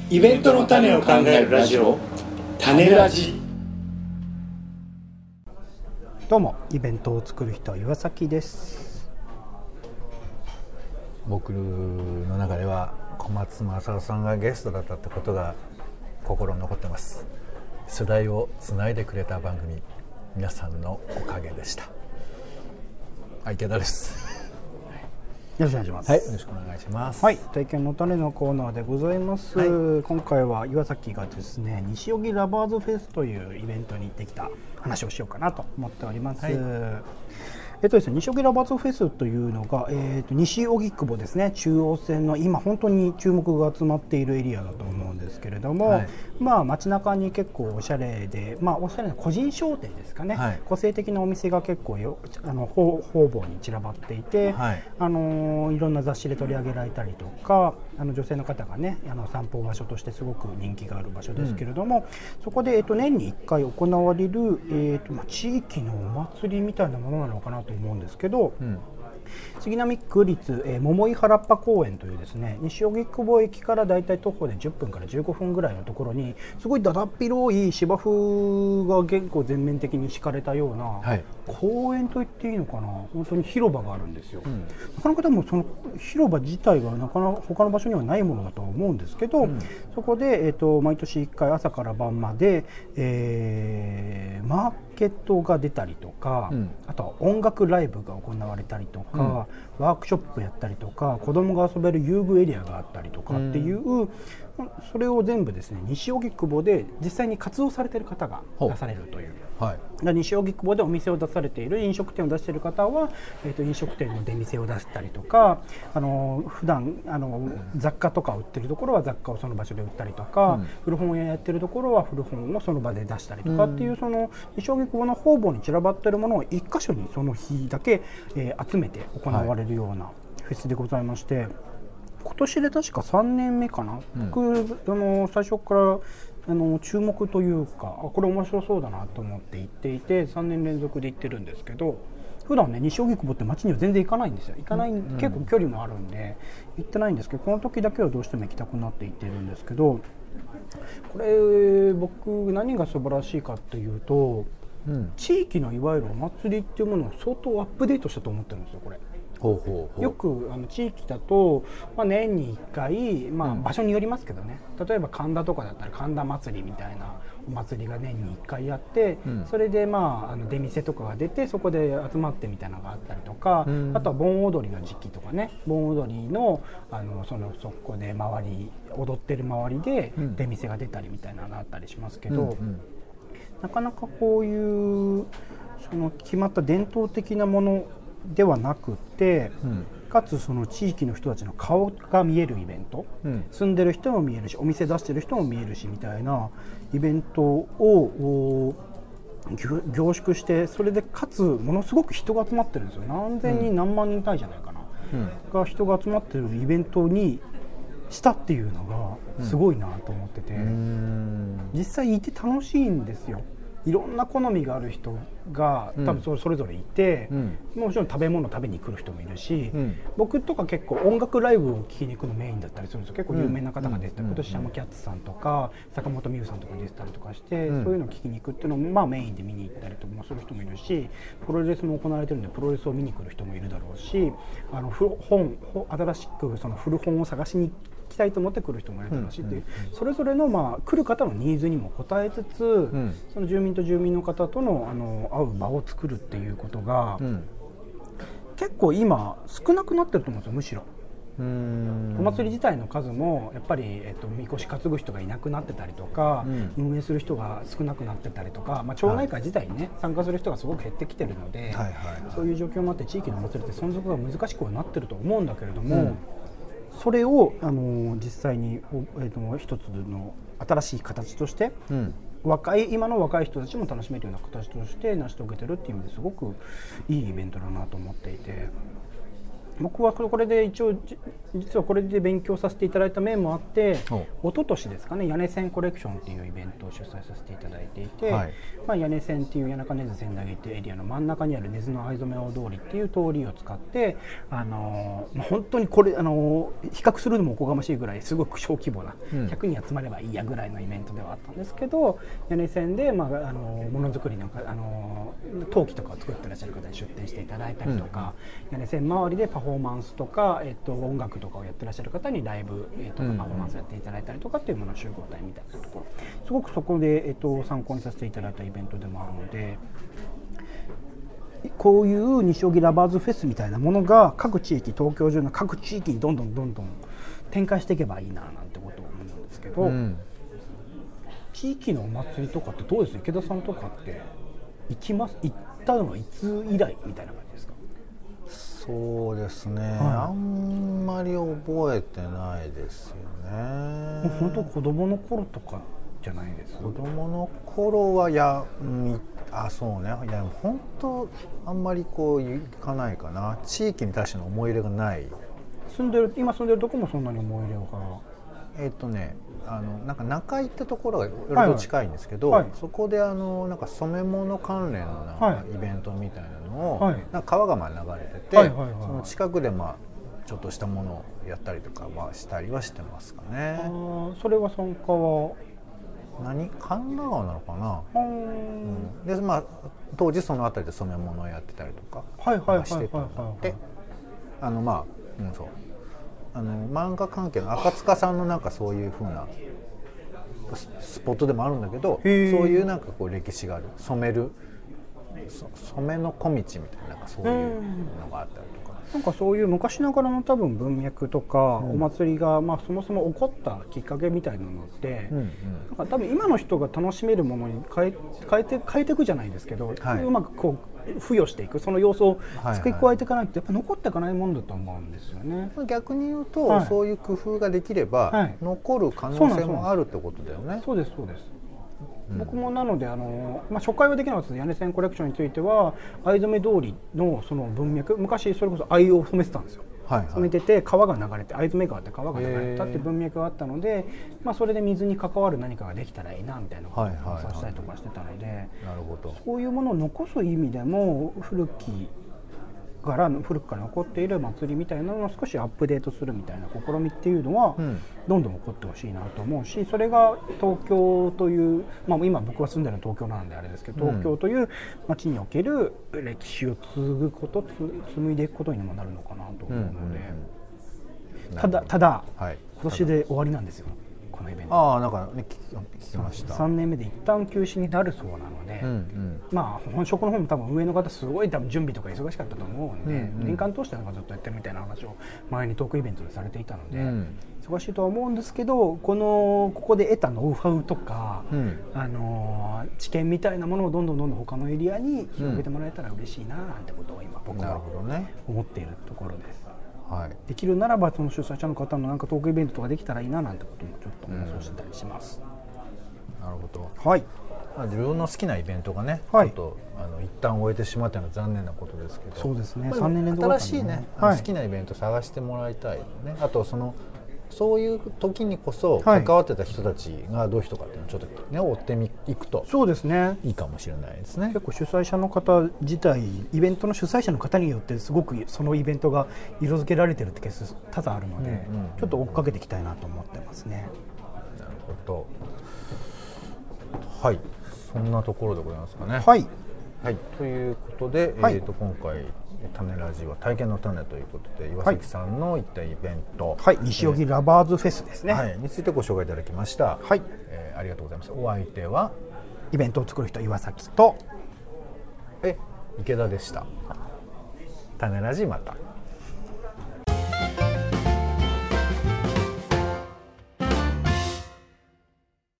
イベントの種を考えるラジオ、種ラジ。 どうも、イベントを作る人岩崎です。 僕の中では小松政夫さんがゲストだったってことが心に残ってます。世代をつないでくれた番組、皆さんのおかげでした。池田です。 よろしくお願いします。 はい、よろしくお願いします。 はい、体験の種のコーナーでございます。はい、今回は岩崎がですね、西荻ラバーズフェスというイベントに行ってきた話をしようかなと思っております。はい、ですね、西荻ラバーズフェスというのが、西荻窪ですね、中央線の今本当に注目が集まっているエリアだと思うんですけれども、はい、街中に結構おしゃれで、おしゃれな個人商店ですかね、はい、個性的なお店が結構方々に散らばっていて、はい、いろんな雑誌で取り上げられたりとか、女性の方がね散歩場所としてすごく人気がある場所ですけれども、そこで、年に1回行われる、地域のお祭りみたいなものなのかなと思うんですけど、杉並区立、桃井原っぱ公園というですね、西荻窪駅からだいたい徒歩で10分から15分ぐらいのところにすごいだだっ広い芝生が結構全面的に敷かれたような、はい、公園と言っていいのかな、本当に広場があるんですよ。なかなかでもその広場自体がなかなか他の場所にはないものだとは思うんですけど、そこで、毎年1回朝から晩まで、マーケットが出たりとか、あとは音楽ライブが行われたりとか、ワークショップやったりとか、子供が遊べる遊具エリアがあったりとかっていう、それを全部ですね、西荻窪で実際に活動されている方が出されるという、はい、西荻窪でお店を出されている飲食店を出している方は、飲食店の出店を出したりとか、普段雑貨とかを売ってるところは雑貨をその場所で売ったりとか、古本屋やってるところは古本をその場で出したりとかっていう、その西荻窪の方々に散らばっているものを一箇所にその日だけ、集めて行われるようなフェスでございまして、今年で確か3年目かな、僕最初から注目というか、これ面白そうだなと思って行っていて、3年連続で行ってるんですけど、普段ね西荻窪って街には全然行かないんですよ。結構距離もあるんで行ってないんですけど、この時だけはどうしても行きたくなって行ってるんですけど、これ僕何が素晴らしいかっていうと、地域のいわゆるお祭りっていうものを相当アップデートしたと思ってるんですよ。これよく地域だと、年に1回、場所によりますけどね、例えば神田とかだったら神田祭りみたいなお祭りが年に1回あって、それで出店とかが出てそこで集まってみたいなのがあったりとか、あとは盆踊りの時期とかね、盆踊りの、そこで踊ってる周りで出店が出たりみたいなのがあったりしますけど、なかなかこういうその決まった伝統的なものではなくて、かつその地域の人たちの顔が見えるイベント、住んでる人も見えるし、お店出してる人も見えるしみたいなイベントを凝縮して、それでかつものすごく人が集まってるんですよ。何千人、何万人単位じゃないかな、が人が集まってるイベントにしたっていうのがすごいなと思ってて、実際いて楽しいんですよ。いろんな好みがある人が多分それぞれいて、もちろん食べ物食べに来る人もいるし、僕とか結構音楽ライブを聴きに行くのメインだったりするんですよ。結構有名な方が出てたり、今年シャムキャッツさんとか坂本美優さんとか出てたりとかして、そういうのを聴きに行くっていうのもメインで見に行ったりとかする人もいるし、プロレスも行われてるんでプロレスを見に来る人もいるだろうし、新しくその古本を探しに行きたいと思って来る人もいるだろうしっていう、それぞれの来る方のニーズにも応えつつ、その住民と住民の方との会う場を作るっていうことが、結構今少なくなってると思うんですよ。むしろお祭り自体の数もやっぱり、みこし担ぐ人がいなくなってたりとか、運営する人が少なくなってたりとか、町内会自体にね参加する人がすごく減ってきてるので、そういう状況もあって地域のお祭りって存続が難しくはなってると思うんだけれども、それを実際に、一つの新しい形として、今の若い人たちも楽しめるような形として成し遂げてるっていう意味ですごくいいイベントだなと思っていて、 僕はこれで一応実はこれで勉強させていただいた面もあって、一昨年ですかね、屋根線コレクションっていうイベントを主催させていただいていて、はい、まあ、屋根線っていう谷中根津千駄木っていうエリアの真ん中にある根津の藍染め大通りっていう通りを使って、本当にこれ比較するのもおこがましいぐらいすごく小規模な、100人集まればいいやぐらいのイベントではあったんですけど、屋根線で、まあ、ものづくりの陶器とかを作ってらっしゃる方に出展していただいたりとか、屋根線周りでパフォーマンスとか、音楽とかをやってらっしゃる方にライブ、とかパフォーマンスをやっていただいたりとかっていうものの集合体みたいなところ、すごくそこで、参考にさせていただいたイベントでもあるので、こういう西荻ラバーズフェスみたいなものが各地域、東京中の各地域にどんどん展開していけばいいななんてことを思うんですけど、地域のお祭りとかってどうです？池田さんとかって行ったのはいつ以来みたいな感じですか？ そうですね、あんまり覚えてないですよね。 本当子供の頃とかじゃないです？ 子供の頃はそうね、いや本当あんまりこう行かないかな。地域に対しての思い入れがない。 今住んでるとこもそんなに思い入れがなんか中井ってところがいろいろ近いんですけど、そこでなんか染め物関連のなんかイベントみたいなのを、なんか川が流れてて、その近くでちょっとしたものをやったりとかはしたりはしてますかね。 それは参加は神田川なのかな。で当時その辺りで染め物をやってたりとかしてたんだって。そう漫画関係の赤塚さんのなんかそういう風なスポットでもあるんだけど、そういうなんかこう歴史がある染めの小道みたいな、なんかそういうのがあったりとか、 なんかそういう昔ながらの多分文脈とか、お祭りがそもそも起こったきっかけみたいなのって、なんか多分今の人が楽しめるものに変えていくじゃないですけど、うまくこう付与していく、その要素を付け加えていかないとやっぱ残っていかないもんだと思うんですよね。 逆に言うと、そういう工夫ができれば、残る可能性もあるってことだよね。 そうです。僕もなので初回はできなかったです。屋根線コレクションについては藍染め通りのその文脈、昔それこそ藍を染めてたんですよ。染めてて川が流れて、藍染め川って川が流れてたって文脈があったので、それで水に関わる何かができたらいいなみたいなことを話したりとかしてたので、そういうものを残す意味でも古くから残っている祭りみたいなのを少しアップデートするみたいな試みっていうのはどんどん起こってほしいなと思うし、それが東京という、今僕は住んでるの東京なんであれですけど、東京という街における歴史を紡いでいくことにもなるのかなと思うので、ただ、今年で終わりなんですよ、このイベント。 なんかね、聞きました。 3年目で一旦休止になるそうなので、本職の方も多分上の方すごい多分準備とか忙しかったと思うんで、年間通してなんかずっとやってるみたいな話を前にトークイベントでされていたので、忙しいとは思うんですけど、ここで得たノウハウとか、知見みたいなものをどんどん他のエリアに広げてもらえたら嬉しいななんてことを今僕は思っているところです。できるならばその主催者の方のなんかトークイベントとかできたらいいななんてこともちょっと妄想してたりします。 なるほど。 はい。 自分の好きなイベントがね、ちょっと一旦終えてしまったのは残念なことですけど、 そうですね。3年連続新しいね、好きなイベント探してもらいたいね。あとそういう時にこそ関わってた人たちがどういう人かっていうのをちょっとね追っていくと、 そうですね、 いいかもしれないですね。 結構主催者の方自体、イベントの主催者の方によってすごくそのイベントが色付けられてるってケース多々あるので、ちょっと追っかけていきたいなと思ってますね。 なるほど。はい、そんなところでございますかね。 はい、 ということで、今回種ラジは体験の種ということで、岩崎さんの行ったイベント、 西荻ラバーズフェスですね、 についてご紹介いただきました。ありがとうございます。お相手はイベントを作る人岩崎と池田でした。種ラジまた。